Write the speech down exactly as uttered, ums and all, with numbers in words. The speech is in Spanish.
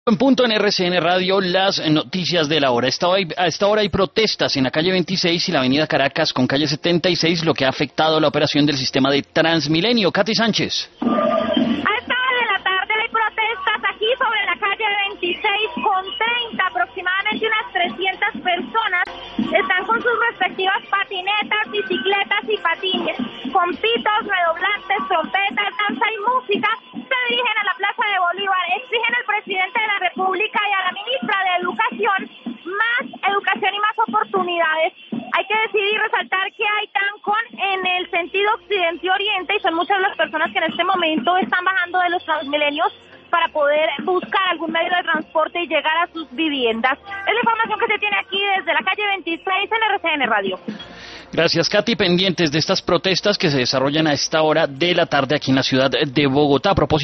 En punto en R C N Radio, las noticias de la hora. A esta hora hay, a esta hora hay protestas en la calle veintiséis y la avenida Caracas con calle setenta y seis, lo que ha afectado la operación del sistema de Transmilenio. Katy Sánchez. A esta hora de la tarde hay protestas aquí sobre la calle veintiséis con treinta, aproximadamente unas trescientas personas. Están con sus respectivas patinetas, bicicletas y patines, con pitos, redoblantes, trompetas, danza y música. Se dirigen a la Plaza de Bolívar, exigen al presidente de la República y a la ministra de Educación más educación y más oportunidades. Hay que decir y resaltar que hay trancón en el sentido occidente-oriente y son muchas las personas que en este momento están bajando de los Transmilenios para poder buscar algún medio de transporte y llegar a sus viviendas. Es la información que se tiene aquí desde la calle veintiséis en R C N Radio. Gracias, Katy. Pendientes de estas protestas que se desarrollan a esta hora de la tarde aquí en la ciudad de Bogotá. A propósito